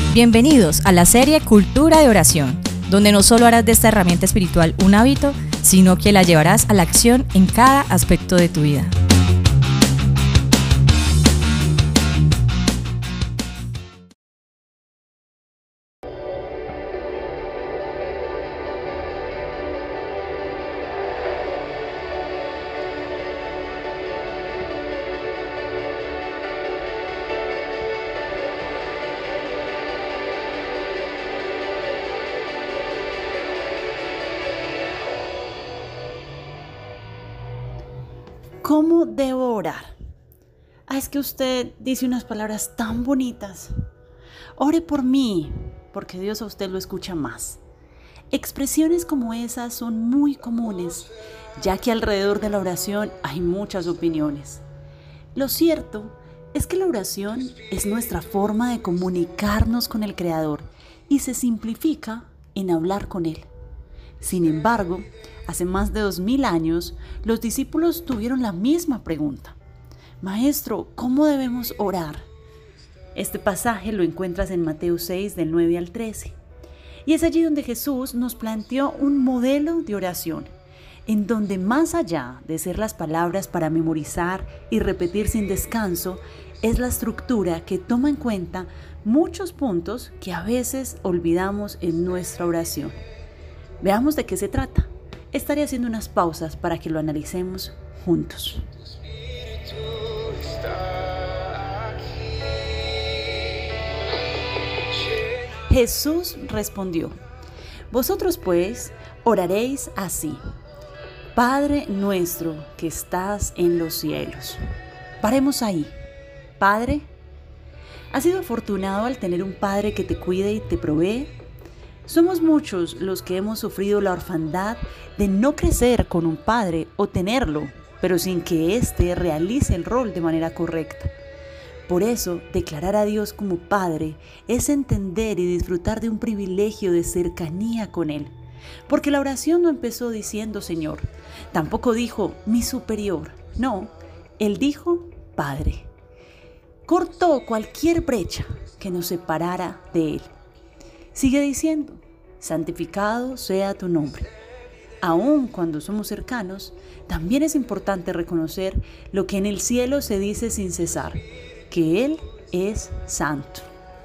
Bienvenidos a la serie Cultura de Oración, donde no solo harás de esta herramienta espiritual un hábito, sino que la llevarás a la acción en cada aspecto de tu vida. ¿Cómo debo orar? Es que usted dice unas palabras tan bonitas. Ore por mí, porque Dios a usted lo escucha más. Expresiones como esas son muy comunes, ya que alrededor de la oración hay muchas opiniones. Lo cierto es que la oración es nuestra forma de comunicarnos con el Creador y se simplifica en hablar con Él. Sin embargo, hace más de 2000 años, los discípulos tuvieron la misma pregunta. Maestro, ¿cómo debemos orar? Este pasaje lo encuentras en Mateo 6, del 9 al 13. Y es allí donde Jesús nos planteó un modelo de oración, en donde más allá de ser las palabras para memorizar y repetir sin descanso, es la estructura que toma en cuenta muchos puntos que a veces olvidamos en nuestra oración. Veamos de qué se trata. Estaré haciendo unas pausas para que lo analicemos juntos. Jesús respondió: Vosotros pues oraréis así: Padre nuestro que estás en los cielos. Paremos ahí. Padre, ¿has sido afortunado al tener un padre que te cuide y te provee? Somos muchos los que hemos sufrido la orfandad de no crecer con un padre o tenerlo, pero sin que éste realice el rol de manera correcta. Por eso, declarar a Dios como Padre es entender y disfrutar de un privilegio de cercanía con Él. Porque la oración no empezó diciendo Señor, tampoco dijo mi superior, no, Él dijo Padre. Cortó cualquier brecha que nos separara de Él. Sigue diciendo, santificado sea tu nombre. Aun cuando somos cercanos, también es importante reconocer lo que en el cielo se dice sin cesar, que Él es santo.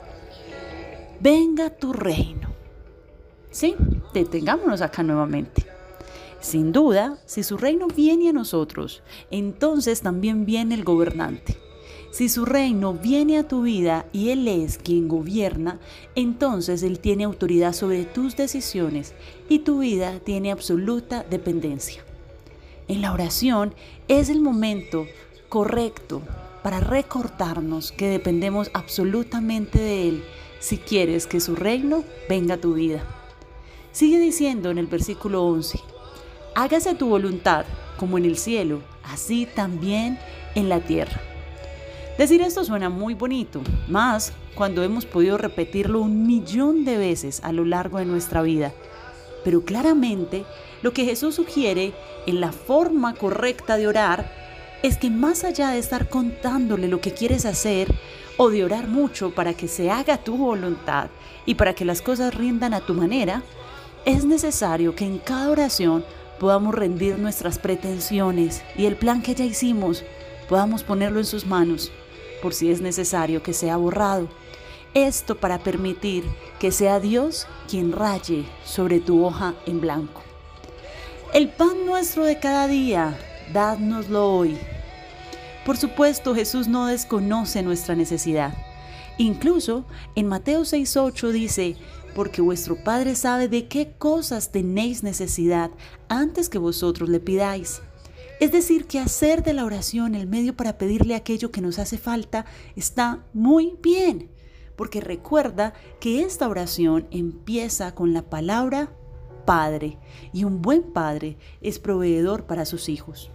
Venga tu reino. Sí, detengámonos acá nuevamente. Sin duda, si su reino viene a nosotros, entonces también viene el gobernante. Si su reino viene a tu vida y Él es quien gobierna, entonces Él tiene autoridad sobre tus decisiones y tu vida tiene absoluta dependencia. En la oración es el momento correcto para recordarnos que dependemos absolutamente de Él si quieres que su reino venga a tu vida. Sigue diciendo en el versículo 11, hágase tu voluntad como en el cielo, así también en la tierra. Decir esto suena muy bonito, más cuando hemos podido repetirlo 1.000.000 de veces a lo largo de nuestra vida. Pero claramente lo que Jesús sugiere en la forma correcta de orar es que más allá de estar contándole lo que quieres hacer o de orar mucho para que se haga tu voluntad y para que las cosas rindan a tu manera, es necesario que en cada oración podamos rendir nuestras pretensiones y el plan que ya hicimos, podamos ponerlo en sus manos, por si es necesario que sea borrado. Esto para permitir que sea Dios quien raye sobre tu hoja en blanco. El pan nuestro de cada día, dádnoslo hoy. Por supuesto, Jesús no desconoce nuestra necesidad. Incluso en Mateo 6:8 dice, porque vuestro Padre sabe de qué cosas tenéis necesidad antes que vosotros le pidáis. Es decir, que hacer de la oración el medio para pedirle aquello que nos hace falta está muy bien, porque recuerda que esta oración empieza con la palabra Padre, y un buen padre es proveedor para sus hijos.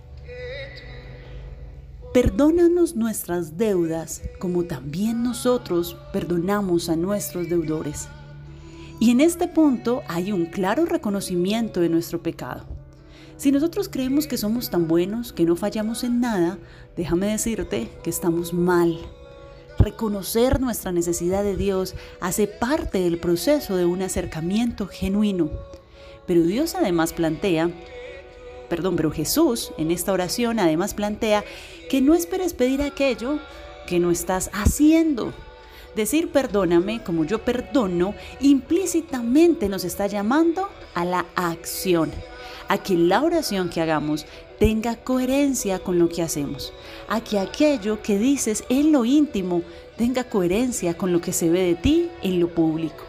Perdónanos nuestras deudas, como también nosotros perdonamos a nuestros deudores. Y en este punto hay un claro reconocimiento de nuestro pecado. Si nosotros creemos que somos tan buenos, que no fallamos en nada, déjame decirte que estamos mal. Reconocer nuestra necesidad de Dios hace parte del proceso de un acercamiento genuino. Pero Jesús en esta oración además plantea que no esperes pedir aquello que no estás haciendo. Decir perdóname como yo perdono implícitamente nos está llamando a la acción, a que la oración que hagamos tenga coherencia con lo que hacemos, a que aquello que dices en lo íntimo tenga coherencia con lo que se ve de ti en lo público.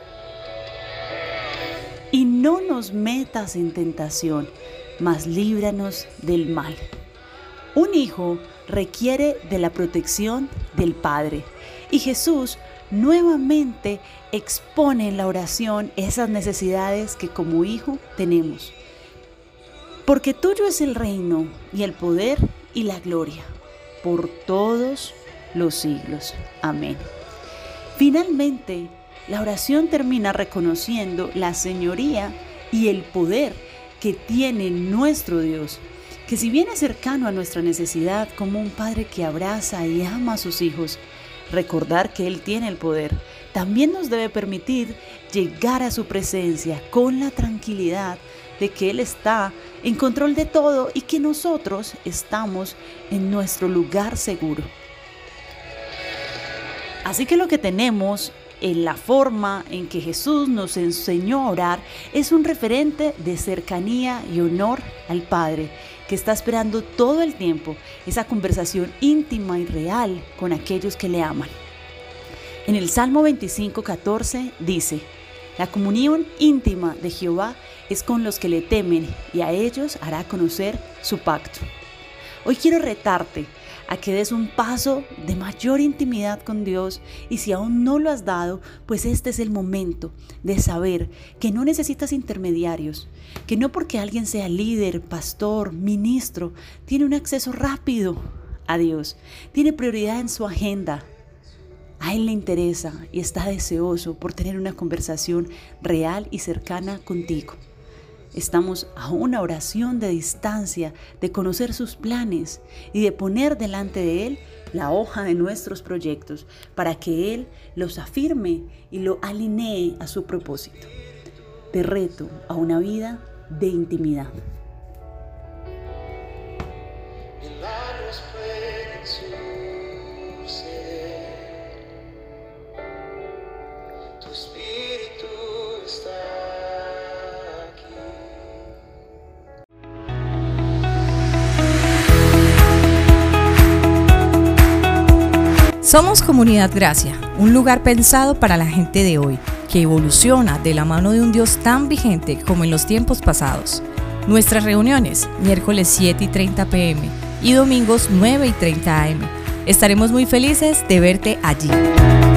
Y no nos metas en tentación, mas líbranos del mal. Un hijo requiere de la protección del Padre, y Jesús nuevamente expone en la oración esas necesidades que como hijo tenemos. Porque tuyo es el reino y el poder y la gloria por todos los siglos. Amén. Finalmente, la oración termina reconociendo la señoría y el poder que tiene nuestro Dios, que si bien es cercano a nuestra necesidad como un padre que abraza y ama a sus hijos, recordar que Él tiene el poder también nos debe permitir llegar a su presencia con la tranquilidad de que Él está en control de todo y que nosotros estamos en nuestro lugar seguro. Así que lo que tenemos en la forma en que Jesús nos enseñó a orar es un referente de cercanía y honor al Padre, que está esperando todo el tiempo esa conversación íntima y real con aquellos que le aman. En el Salmo 25:14 dice: la comunión íntima de Jehová es con los que le temen y a ellos hará conocer su pacto. Hoy quiero retarte a que des un paso de mayor intimidad con Dios, y si aún no lo has dado, pues este es el momento de saber que no necesitas intermediarios, que no porque alguien sea líder, pastor, ministro, tiene un acceso rápido a Dios, tiene prioridad en su agenda. A Él le interesa y está deseoso por tener una conversación real y cercana contigo. Estamos a una oración de distancia de conocer sus planes y de poner delante de Él la hoja de nuestros proyectos para que Él los afirme y lo alinee a su propósito. Te reto a una vida de intimidad. Somos Comunidad Gracia, un lugar pensado para la gente de hoy, que evoluciona de la mano de un Dios tan vigente como en los tiempos pasados. Nuestras reuniones, miércoles 7:30 p.m. y domingos 9:30 a.m. Estaremos muy felices de verte allí.